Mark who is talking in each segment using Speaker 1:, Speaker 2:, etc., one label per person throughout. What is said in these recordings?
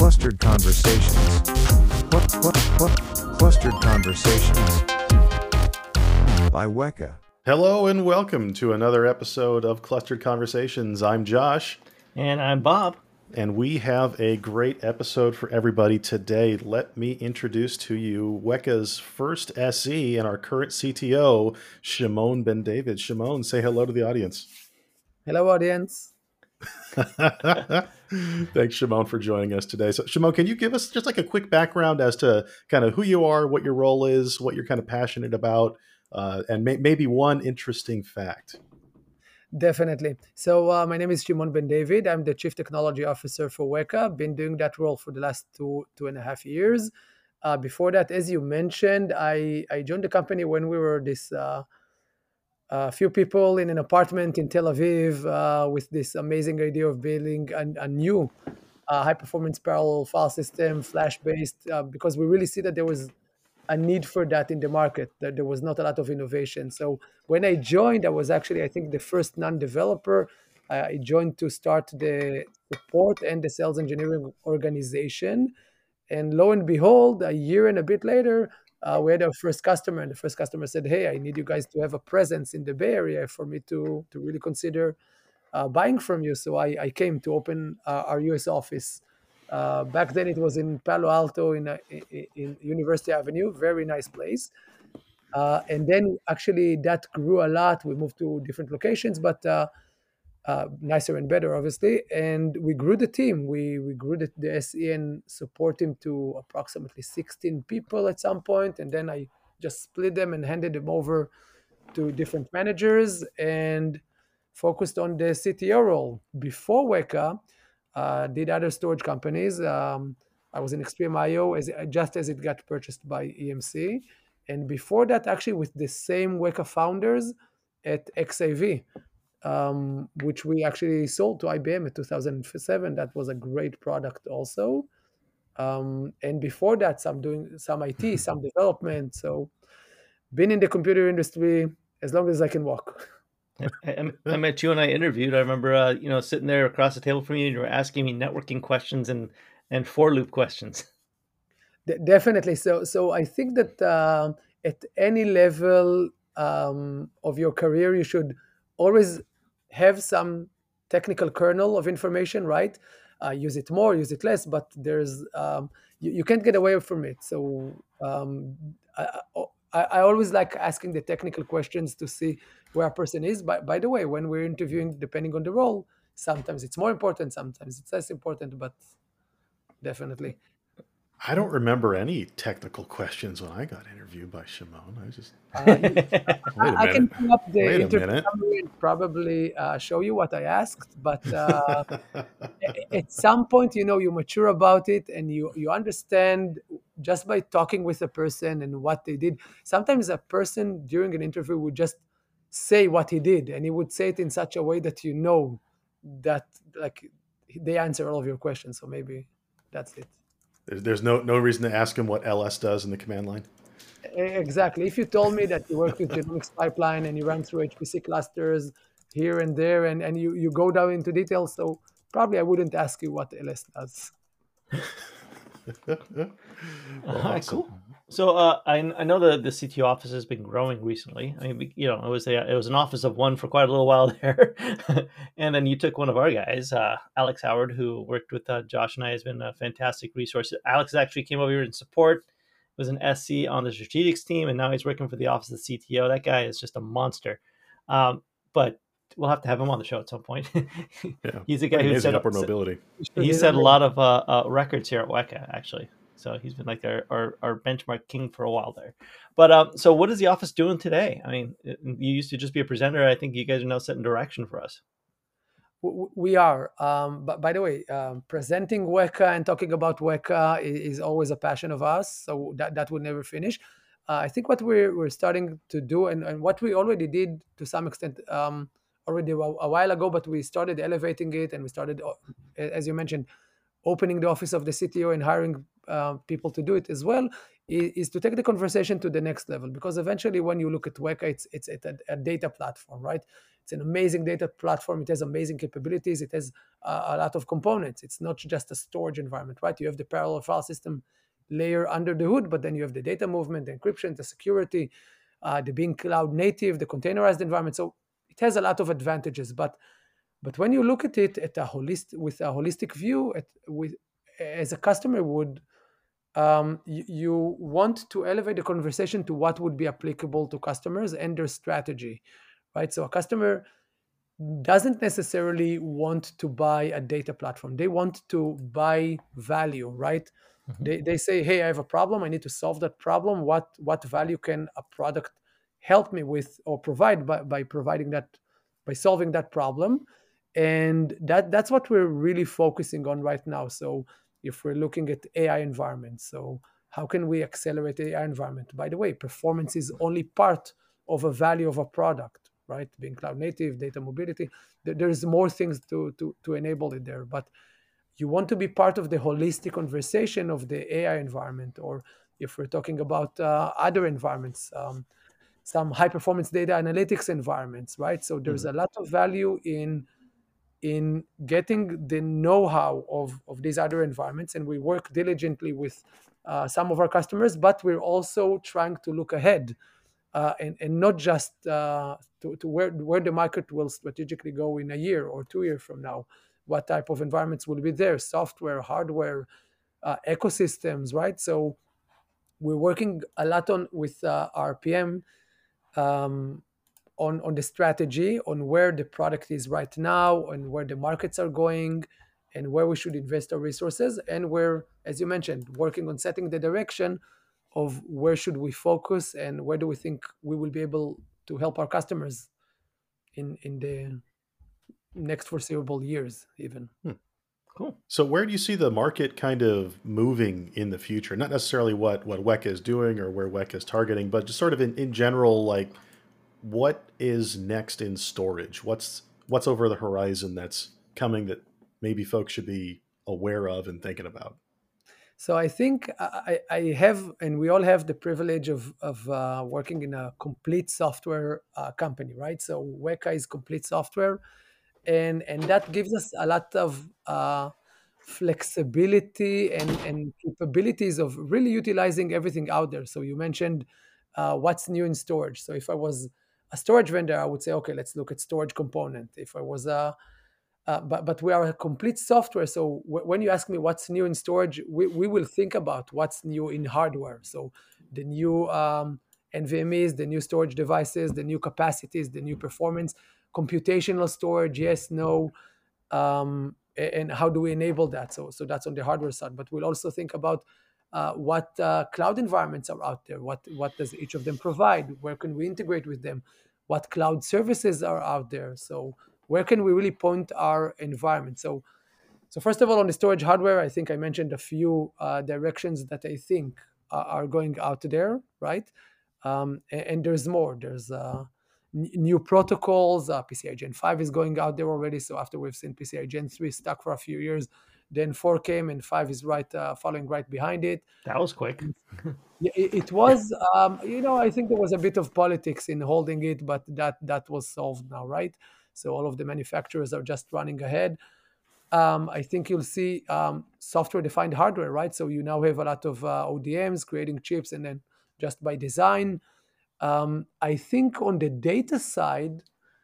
Speaker 1: Clustered Conversations. Clustered Conversations by Weka.
Speaker 2: Hello and welcome to another episode of Clustered Conversations. I'm Josh.
Speaker 3: And I'm Bob.
Speaker 2: And we have a great episode for everybody today. Let me introduce to you Weka's first SE and our current CTO, Shimon Ben David. Shimon, say hello to the audience.
Speaker 4: Hello, audience.
Speaker 2: Thanks, Shimon, for joining us today. So, Shimon, can you give us just like a quick background as to kind of who you are, what your role is, what you're kind of passionate about, and maybe one interesting fact?
Speaker 4: Definitely. So my name is Shimon Ben David. I'm the Chief Technology Officer for Weka. I've been doing that role for the last two and a half years. Before that, as you mentioned, I joined the company when we were this few people in an apartment in Tel Aviv with this amazing idea of building a new high-performance parallel file system, Flash-based, because we really see that there was a need for that in the market, that there was not a lot of innovation. So when I joined, I was actually, I think, the first non-developer. I joined to start the support and the sales engineering organization. And lo and behold, a year and a bit later, we had our first customer, and the first customer said, hey, I need you guys to have a presence in the Bay Area for me to really consider buying from you. So I came to open our US office. Back then it was in Palo Alto in University Avenue, very nice place. And then actually that grew a lot. We moved to different locations, but nicer and better, obviously. And we grew the team. We grew the SE and support team to approximately 16 people at some point. And then I just split them and handed them over to different managers and focused on the CTO role. Before Weka, did other storage companies. I was in Extreme.io just as it got purchased by EMC. And before that, actually with the same Weka founders at XAV, which we actually sold to IBM in 2007. That was a great product also. And before that, doing some IT, some development. So been in the computer industry as long as I can walk.
Speaker 3: I met you and I interviewed. I remember, sitting there across the table from you, and you were asking me networking questions and for loop questions.
Speaker 4: Definitely. So I think that at any level of your career, you should always have some technical kernel of information, right? Use it more, use it less, but there's you can't get away from it. So I always like asking the technical questions to see where a person is. By the way, when we're interviewing, depending on the role, sometimes it's more important, sometimes it's less important, but definitely.
Speaker 2: I don't remember any technical questions when I got interviewed by Shimon. I just
Speaker 4: I can pull up the interview summary and probably show you what I asked, but at some point, you mature about it and you understand just by talking with a person and what they did. Sometimes a person during an interview would just say what he did, and he would say it in such a way that that like they answer all of your questions. So maybe that's it.
Speaker 2: There's no reason to ask him what LS does in the command line.
Speaker 4: Exactly. If you told me that you work with genomics pipeline and you run through HPC clusters here and there, and you go down into details, so probably I wouldn't ask you what LS does.
Speaker 2: Well, awesome.
Speaker 3: Cool. So I know the CTO office has been growing recently. I mean, it was an office of one for quite a little while there, and then you took one of our guys, Alex Howard, who worked with Josh and I, has been a fantastic resource. Alex actually came over here in support, was an SC on the strategics team, and now he's working for the office of the CTO. That guy is just a monster. But we'll have to have him on the show at some point.
Speaker 2: Yeah,
Speaker 3: he's a guy who set
Speaker 2: upward mobility.
Speaker 3: He set a lot of records here at Weka, actually. So he's been like our benchmark king for a while there. But so what is the office doing today? I mean, you used to just be a presenter. I think you guys are now setting direction for us.
Speaker 4: We are. But by the way, presenting Weka and talking about Weka is always a passion of us. So that would never finish. I think what we're starting to do and what we already did to some extent already a while ago, but we started elevating it and we started, as you mentioned, opening the office of the CTO and hiring people to do it as well, is to take the conversation to the next level. Because eventually, when you look at Weka, it's a data platform, right? It's an amazing data platform. It has amazing capabilities. It has a lot of components. It's not just a storage environment, right? You have the parallel file system layer under the hood, but then you have the data movement, the encryption, the security, the being cloud native, the containerized environment. So it has a lot of advantages. But when you look at it with a holistic view, as a customer would, you want to elevate the conversation to what would be applicable to customers and their strategy, right? So a customer doesn't necessarily want to buy a data platform. They want to buy value, right? They say, hey, I have a problem. I need to solve that problem. What value can a product help me with or provide by providing that, by solving that problem? And that's what we're really focusing on right now. So if we're looking at AI environments, so how can we accelerate the AI environment? By the way, performance is only part of a value of a product, right? Being cloud native, data mobility, there's more things to enable it there. But you want to be part of the holistic conversation of the AI environment, or if we're talking about other environments, some high performance data analytics environments, right? So there's a lot of value in getting the know-how of these other environments, and we work diligently with some of our customers, but we're also trying to look ahead and not just to where the market will strategically go in a year or 2 years from now. What type of environments will be there? Software, hardware, ecosystems, right? So we're working a lot with our PM on the strategy, on where the product is right now, and where the markets are going, and where we should invest our resources. And we're, as you mentioned, working on setting the direction of where should we focus and where do we think we will be able to help our customers in the next foreseeable years even.
Speaker 3: Cool.
Speaker 2: So where do you see the market kind of moving in the future? Not necessarily what Weka is doing or where Weka is targeting, but just sort of in general, like what is next in storage? What's over the horizon that's coming that maybe folks should be aware of and thinking about?
Speaker 4: So I think I have, and we all have the privilege of working in a complete software company, right? So Weka is complete software, and that gives us a lot of flexibility and capabilities of really utilizing everything out there. So you mentioned what's new in storage. So if I was a storage vendor, I would say, okay, let's look at storage component. If I was but we are a complete software. So when you ask me what's new in storage, we will think about what's new in hardware. So the new NVMEs, the new storage devices, the new capacities, the new performance, computational storage, yes, no, and how do we enable that? So that's on the hardware side. But we'll also think about what cloud environments are out there. What does each of them provide? Where can we integrate with them? What cloud services are out there? So where can we really point our environment? So first of all, on the storage hardware, I think I mentioned a few directions that I think are going out there, right? And there's more. There's new protocols. PCI Gen 5 is going out there already. So after we've seen PCI Gen 3 stuck for a few years, then 4 came and 5 is following right behind it.
Speaker 3: That was quick.
Speaker 4: Yeah, it was. I think there was a bit of politics in holding it, but that was solved now, right? So all of the manufacturers are just running ahead. I think you'll see software-defined hardware, right? So you now have a lot of ODMs creating chips, and then just by design. I think on the data side,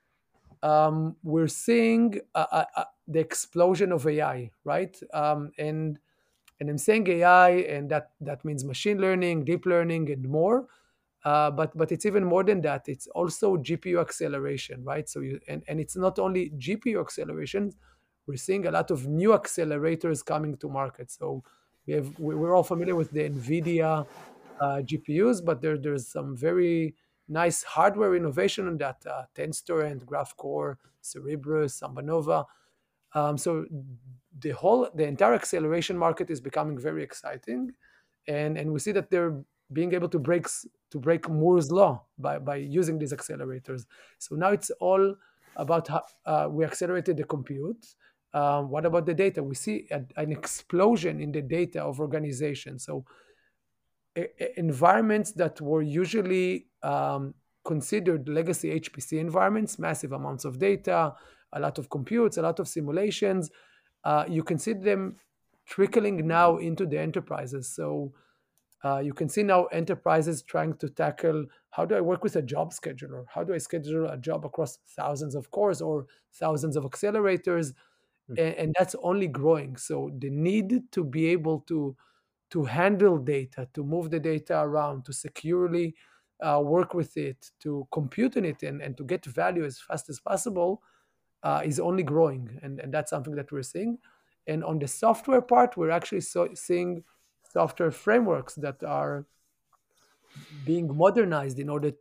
Speaker 4: we're seeing the explosion of AI, right? And I'm saying AI, and that means machine learning, deep learning, and more. But it's even more than that. It's also GPU acceleration, right? So and it's not only GPU acceleration. We're seeing a lot of new accelerators coming to market. So we're all familiar with the NVIDIA GPUs, but there's some very nice hardware innovation on that. Tenstorrent, GraphCore, Cerebrus, Sambanova. So the entire acceleration market is becoming very exciting, and we see that they're being able to break Moore's law by using these accelerators. So now it's all about how we accelerated the compute. What about the data? We see an explosion in the data of organizations. So environments that were usually considered legacy HPC environments, massive amounts of data, a lot of computes, a lot of simulations, you can see them trickling now into the enterprises. So you can see now enterprises trying to tackle, how do I work with a job scheduler? How do I schedule a job across thousands of cores or thousands of accelerators? And that's only growing. So the need to be able to handle data, to move the data around, to securely work with it, to compute on it, and to get value as fast as possible is only growing. And that's something that we're seeing. And on the software part, we're actually seeing software frameworks that are being modernized in order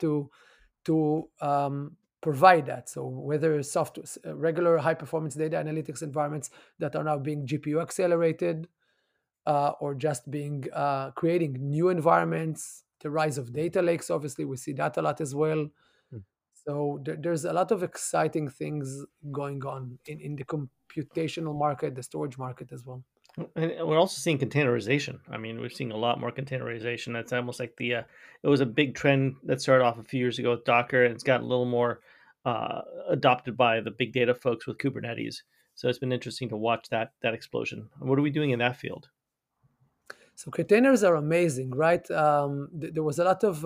Speaker 4: to provide that. So whether software, regular high performance data analytics environments that are now being GPU accelerated, or just being creating new environments, the rise of data lakes, obviously we see that a lot as well. So there's a lot of exciting things going on in the computational market, the storage market as well.
Speaker 3: And we're also seeing containerization. I mean, we're seeing a lot more containerization. That's almost like it was a big trend that started off a few years ago with Docker, and it's gotten a little more adopted by the big data folks with Kubernetes. So it's been interesting to watch that explosion. What are we doing in that field?
Speaker 4: So containers are amazing, right? There was a lot of,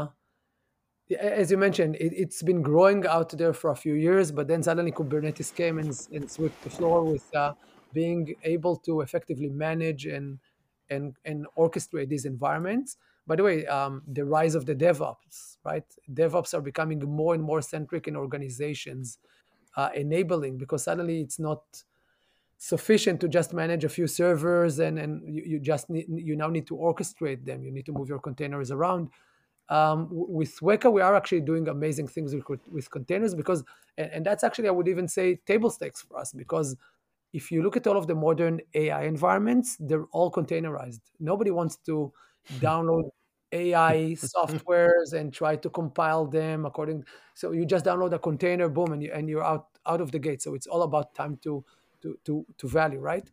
Speaker 4: as you mentioned, it's been growing out there for a few years, but then suddenly Kubernetes came and swept the floor with being able to effectively manage and orchestrate these environments. By the way, the rise of the DevOps, right? DevOps are becoming more and more centric in organizations, enabling, because suddenly it's not sufficient to just manage a few servers and you now need to orchestrate them. You need to move your containers around. With Weka, we are actually doing amazing things with containers because, and that's actually, I would even say, table stakes for us, because if you look at all of the modern AI environments, they're all containerized. Nobody wants to download AI softwares and try to compile them according. So you just download a container, boom, and you're out of the gate. So it's all about time to value, right?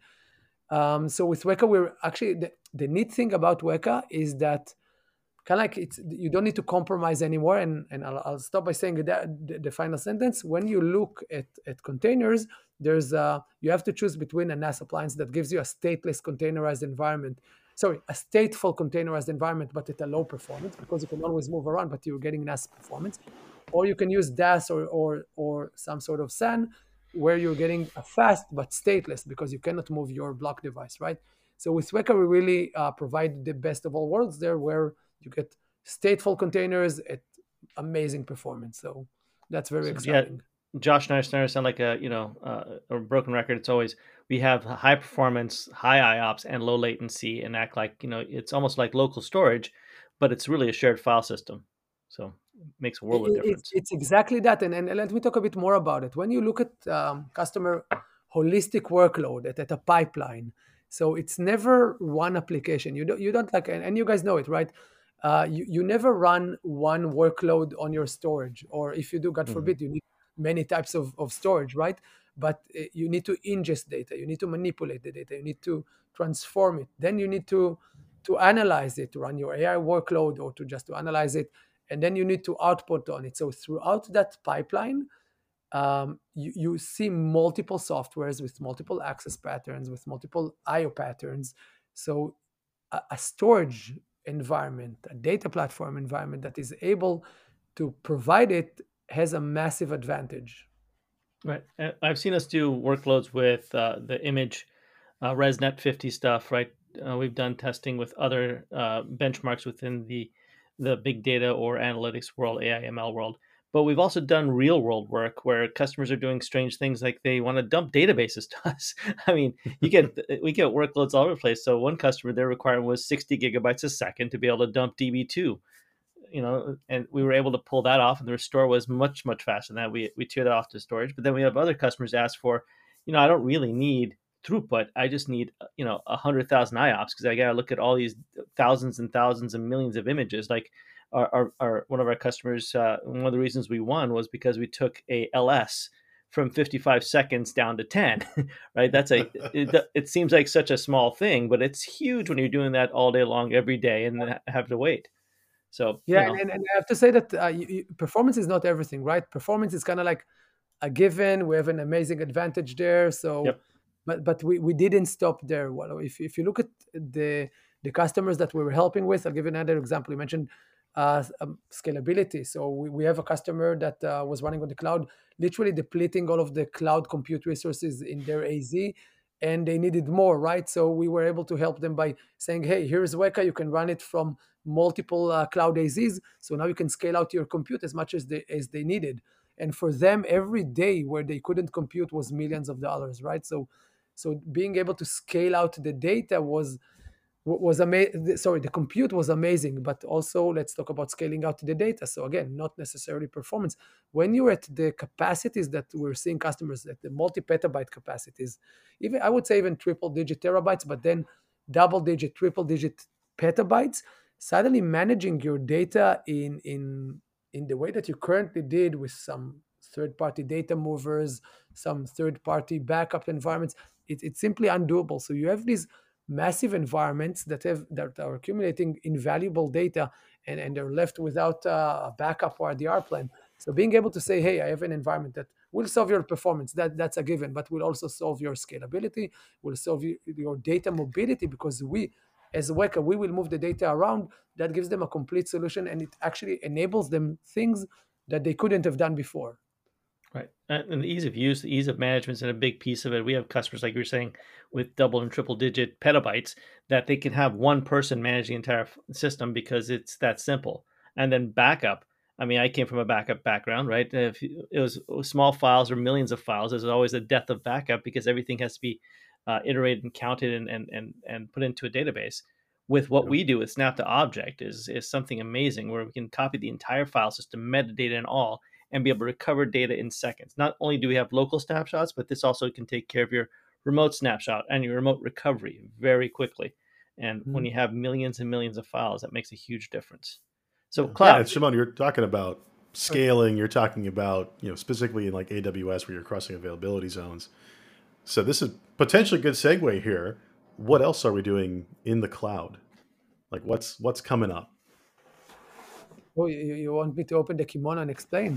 Speaker 4: So with Weka, we're actually the neat thing about Weka is that kind of like you don't need to compromise anymore. And I'll stop by saying that the final sentence. When you look at containers, there's you have to choose between a NAS appliance that gives you a stateless containerized environment. Sorry, a stateful containerized environment, but at a low performance, because you can always move around, but you're getting NAS performance. Or you can use DAS or some sort of SAN, where you're getting a fast but stateless, because you cannot move your block device, right? So with Weka, we really provide the best of all worlds there, where you get stateful containers at amazing performance. So that's very exciting.
Speaker 3: Yeah, Josh and I sound like a broken record. It's always we have high performance, high IOPS, and low latency, and act like it's almost like local storage, but it's really a shared file system. So it makes a world of difference.
Speaker 4: It's exactly that. And let me talk a bit more about it. When you look at customer holistic workload at a pipeline, so it's never one application. You don't like, and you guys know it, right? You never run one workload on your storage, or if you do, God forbid, you need many types of storage, right? But you need to ingest data, you need to manipulate the data, you need to transform it, then you need to analyze it, to run your AI workload, or to analyze it, and then you need to output on it. So throughout that pipeline, you see multiple softwares with multiple access patterns, with multiple IO patterns. So a storage environment, a data platform environment that is able to provide it has a massive advantage.
Speaker 3: Right. I've seen us do workloads with the image ResNet 50 stuff, right? We've done testing with other benchmarks within the big data or analytics world, AI ML world. But we've also done real world work where customers are doing strange things, like they want to dump databases to us. I mean, we get workloads all over the place. So one customer, their requirement was 60 gigabytes a second to be able to dump DB2. And we were able to pull that off, and the restore was much, much faster than that. We tear that off to storage. But then we have other customers ask for, I don't really need throughput. I just need, 100,000 IOPS, because I got to look at all these thousands and thousands and millions of images. Like our one of our customers, one of the reasons we won was because we took a LS from 55 seconds down to 10, right? It seems like such a small thing, but it's huge when you're doing that all day long, every day, and then have to wait. So,
Speaker 4: Yeah, and I have to say that performance is not everything, right? Performance is kind of like a given. We have an amazing advantage there. So,
Speaker 3: yep.
Speaker 4: but we didn't stop there. Well, if you look at the customers that we were helping with, I'll give you another example. You mentioned scalability. So we have a customer that was running on the cloud, literally depleting all of the cloud compute resources in their AZ, and they needed more, right? So we were able to help them by saying, hey, here's Weka, you can run it from multiple cloud AZs. So now you can scale out your compute as much as they needed. And for them, every day where they couldn't compute was millions of dollars, right? So being able to scale out the data was amazing. Sorry, the compute was amazing, but also let's talk about scaling out the data. So again, not necessarily performance. When you're at the capacities that we're seeing customers at, the multi-petabyte capacities, even I would say even triple-digit terabytes, but then double-digit, triple-digit petabytes, suddenly managing your data in the way that you currently did with some third-party data movers, some third-party backup environments, it's simply undoable. So you have these massive environments that are accumulating invaluable data, and they're left without a backup or a DR plan. So being able to say, hey, I have an environment that will solve your performance, that's a given, but will also solve your scalability, will solve your data mobility, because we, as Weka, we will move the data around. That gives them a complete solution, and it actually enables them things that they couldn't have done before.
Speaker 3: Right. And the ease of use, the ease of management is a big piece of it. We have customers, like you were saying, with double and triple digit petabytes, that they can have one person manage the entire system because it's that simple. And then backup. I mean, I came from a backup background, right? If it was small files or millions of files, there's always a death of backup because everything has to be iterated and counted and put into a database. With what we do with Snap to Object is something amazing, where we can copy the entire file system, metadata and all, and be able to recover data in seconds. Not only do we have local snapshots, but this also can take care of your remote snapshot and your remote recovery very quickly. And when you have millions and millions of files, that makes a huge difference. So cloud.
Speaker 2: Yeah, Shimon, you're talking about scaling. You're talking about, specifically in like AWS where you're crossing availability zones. So this is potentially a good segue here. What else are we doing in the cloud? Like what's coming up?
Speaker 4: Oh, you want me to open the kimono and explain?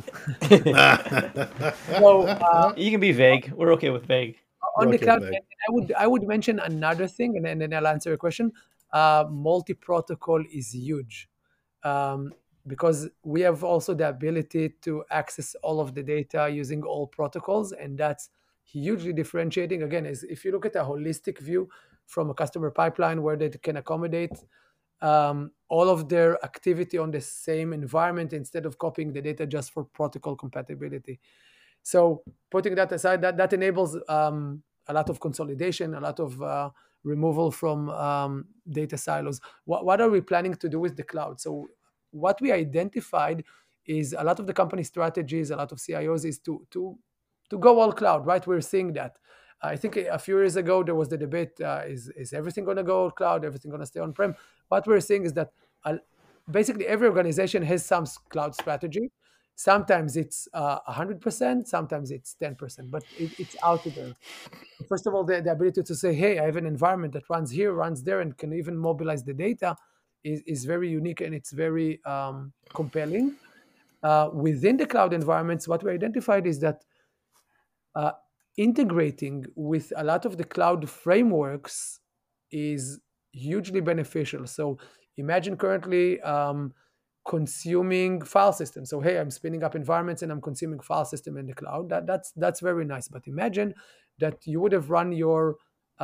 Speaker 3: So you can be vague. We're okay with vague.
Speaker 4: On the cloud, I would mention another thing, and then I'll answer your question. Multi-protocol is huge, because we have also the ability to access all of the data using all protocols, and that's hugely differentiating. Again, if you look at a holistic view from a customer pipeline where they can accommodate all of their activity on the same environment instead of copying the data just for protocol compatibility. So putting that aside, that enables a lot of consolidation, a lot of removal from data silos. What are we planning to do with the cloud? So what we identified is a lot of the company strategies, a lot of CIOs is to go all cloud, right? We're seeing that. I think a few years ago, there was the debate, is everything going to go cloud, everything going to stay on-prem? What we're seeing is that basically every organization has some cloud strategy. Sometimes it's 100%, sometimes it's 10%, but it's out there. First of all, the ability to say, hey, I have an environment that runs here, runs there, and can even mobilize the data is very unique, and it's very compelling. Within the cloud environments, what we identified is that integrating with a lot of the cloud frameworks is hugely beneficial. So imagine currently consuming file systems. So hey, I'm spinning up environments and I'm consuming file system in the cloud. That's very nice. But imagine that you would have run your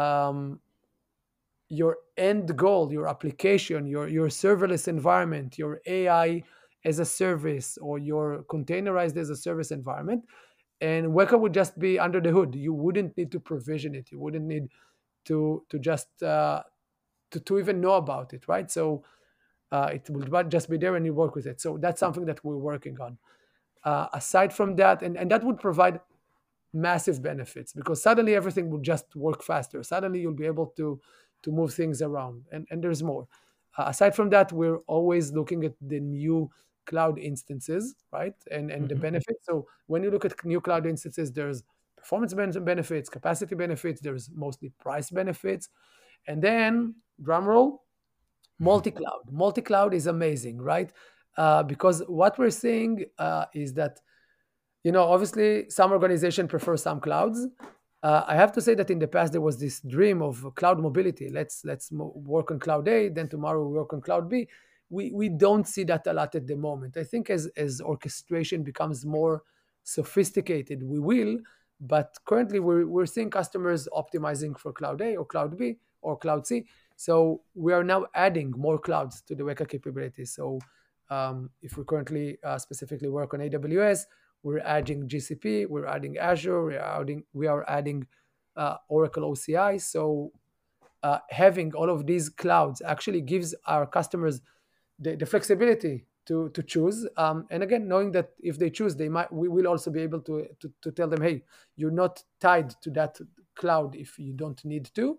Speaker 4: end goal, your application, your serverless environment, your AI as a service, or your containerized as a service environment. And Weka would just be under the hood. You wouldn't need to provision it. You wouldn't need to just to even know about it, right? So it will just be there and you work with it. So that's something that we're working on. Aside from that, and that would provide massive benefits, because suddenly everything will just work faster. Suddenly you'll be able to move things around, and there's more. Aside from that, we're always looking at the new cloud instances, right? And the benefits. So when you look at new cloud instances, there's performance benefits, capacity benefits, there's mostly price benefits. And then, drum roll, multi-cloud. Multi-cloud is amazing, right? Because what we're seeing is that, obviously some organization prefer some clouds. I have to say that in the past there was this dream of cloud mobility. Let's work on cloud A, then tomorrow we work on cloud B. We don't see that a lot at the moment. I think as orchestration becomes more sophisticated, we will. But currently we're seeing customers optimizing for cloud A or cloud B or cloud C. So we are now adding more clouds to the Weka capabilities. So if we currently specifically work on AWS, we're adding GCP, we're adding Azure, we are adding Oracle OCI. So having all of these clouds actually gives our customers the flexibility to choose. And again, knowing that if they choose, we will also be able to tell them, hey, you're not tied to that cloud if you don't need to.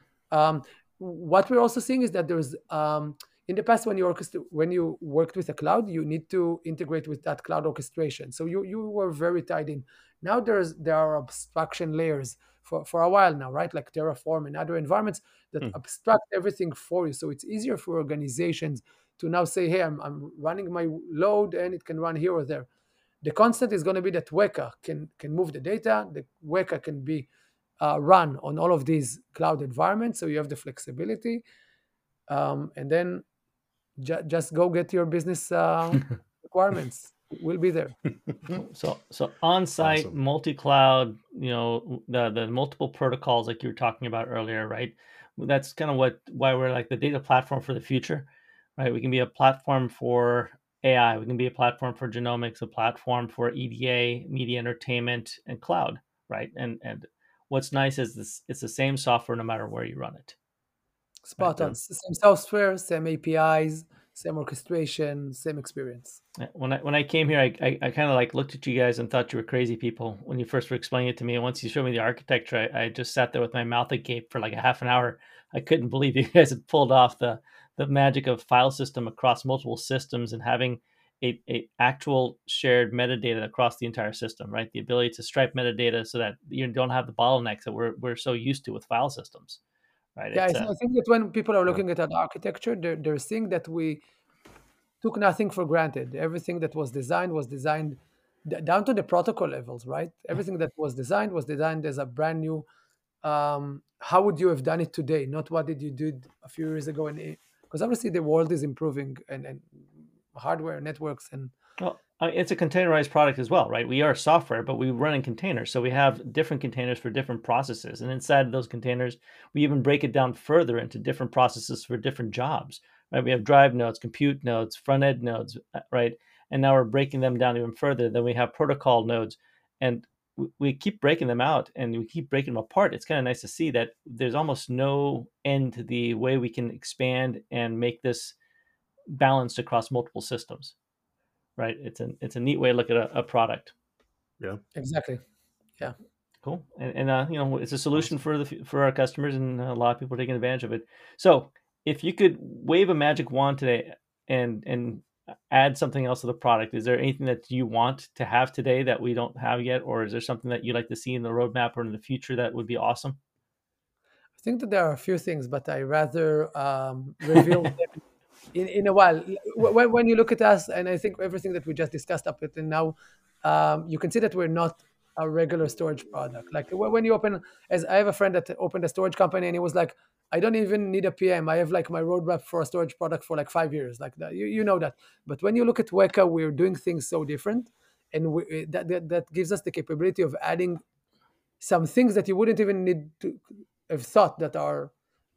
Speaker 4: What we're also seeing is that there's in the past, when you worked with a cloud, you need to integrate with that cloud orchestration. So you were very tied in. Now there are abstraction layers for a while now, right? Like Terraform and other environments that abstract everything for you. So it's easier for organizations to now say, hey, I'm running my load and it can run here or there. The constant is going to be that Weka can move the data. The Weka can be run on all of these cloud environments. So you have the flexibility. And then just go get your business requirements. We'll be there.
Speaker 3: So on-site,
Speaker 2: Awesome.
Speaker 3: multi-cloud, the multiple protocols like you were talking about earlier, right? That's kind of why we're like the data platform for the future, right? We can be a platform for AI. We can be a platform for genomics, a platform for EDA, media entertainment, and cloud, right? And what's nice is this: it's the same software no matter where you run it.
Speaker 4: Spot on. Same software, same APIs, same orchestration, same experience.
Speaker 3: When I came here, I kind of like looked at you guys and thought you were crazy people when you first were explaining it to me. And once you showed me the architecture, I just sat there with my mouth agape for like a half an hour. I couldn't believe you guys had pulled off the magic of file system across multiple systems and having a actual shared metadata across the entire system, right? The ability to stripe metadata so that you don't have the bottlenecks that we're so used to with file systems. Right.
Speaker 4: Yeah, I think that when people are looking at an architecture, they're seeing that we took nothing for granted. Everything that was designed down to the protocol levels, right? Everything that was designed as a brand new. How would you have done it today? Not what did you do a few years ago? And because obviously the world is improving and hardware, networks, and
Speaker 3: well, it's a containerized product as well, right? We are software, but we run in containers. So we have different containers for different processes. And inside those containers, we even break it down further into different processes for different jobs, right? We have drive nodes, compute nodes, front end nodes, right? And now we're breaking them down even further. Then we have protocol nodes. And we keep breaking them out and we keep breaking them apart. It's kind of nice to see that there's almost no end to the way we can expand and make this balanced across multiple systems. Right, it's a neat way to look at a product.
Speaker 2: Yeah,
Speaker 4: exactly. Yeah,
Speaker 3: cool. And it's a solution for our customers, and a lot of people are taking advantage of it. So, if you could wave a magic wand today and add something else to the product, is there anything that you want to have today that we don't have yet, or is there something that you'd like to see in the roadmap or in the future that would be awesome?
Speaker 4: I think that there are a few things, but I rather reveal them in a while. When you look at us, and I think everything that we just discussed up until now, you can see that we're not a regular storage product. Like when you open, as I have a friend that opened a storage company, and he was like, I don't even need a PM. I have like my roadmap for a storage product for like 5 years, like that. You know that. But when you look at Weka, we're doing things so different, and that gives us the capability of adding some things that you wouldn't even need to have thought that are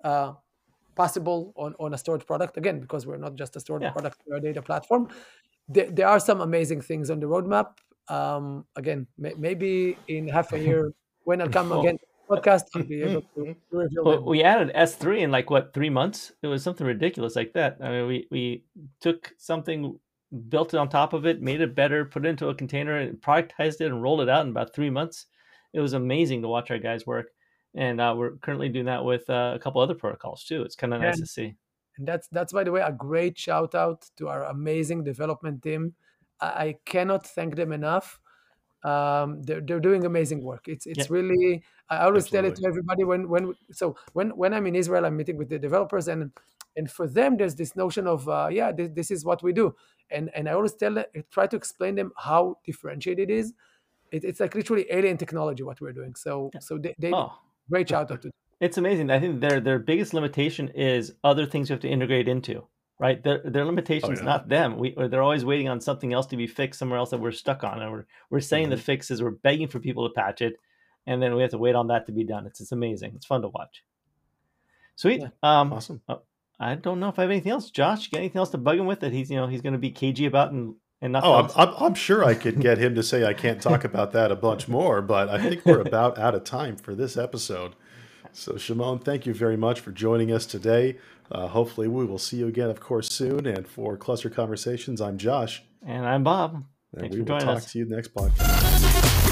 Speaker 4: possible on a storage product, again, because we're not just a storage product, we're a data platform. There are some amazing things on the roadmap. Again, maybe in half a year when I'll come again to the podcast, I'll be able to reveal them.
Speaker 3: We added S3 in like 3 months? It was something ridiculous like that. I mean, we took something, built it on top of it, made it better, put it into a container, and productized it and rolled it out in about 3 months. It was amazing to watch our guys work. And we're currently doing that with a couple other protocols too. It's kind of nice to see.
Speaker 4: And that's by the way a great shout out to our amazing development team. I cannot thank them enough. They're doing amazing work.
Speaker 3: Yeah.
Speaker 4: It's really, I always tell it
Speaker 2: Absolutely.
Speaker 4: to everybody when I'm in Israel, I'm meeting with the developers, and for them there's this notion of this is what we do, and I always try to explain them how differentiated it is. It's like literally alien technology what we're doing. So they
Speaker 3: Oh,
Speaker 4: great shout out to them.
Speaker 3: it's amazing. I think their biggest limitation is other things you have to integrate into, right? Their limitation's
Speaker 2: yeah.
Speaker 3: not them. They're always waiting on something else to be fixed somewhere else that we're stuck on, and we're saying the fixes, we're begging for people to patch it, and then we have to wait on that to be done. It's amazing. It's fun to watch. Sweet.
Speaker 4: Yeah.
Speaker 2: Awesome.
Speaker 3: I don't know if I have anything else. Josh, you got anything else to bug him with that he's going to be cagey about and not?
Speaker 2: Oh, I'm sure I could get him to say I can't talk about that a bunch more, but I think we're about out of time for this episode. So, Shimon, thank you very much for joining us today. Hopefully, we will see you again, of course, soon. And for Cluster Conversations, I'm Josh.
Speaker 3: And I'm Bob.
Speaker 2: And
Speaker 3: Thanks
Speaker 2: we
Speaker 3: for
Speaker 2: will
Speaker 3: joining
Speaker 2: talk
Speaker 3: us.
Speaker 2: to you next podcast.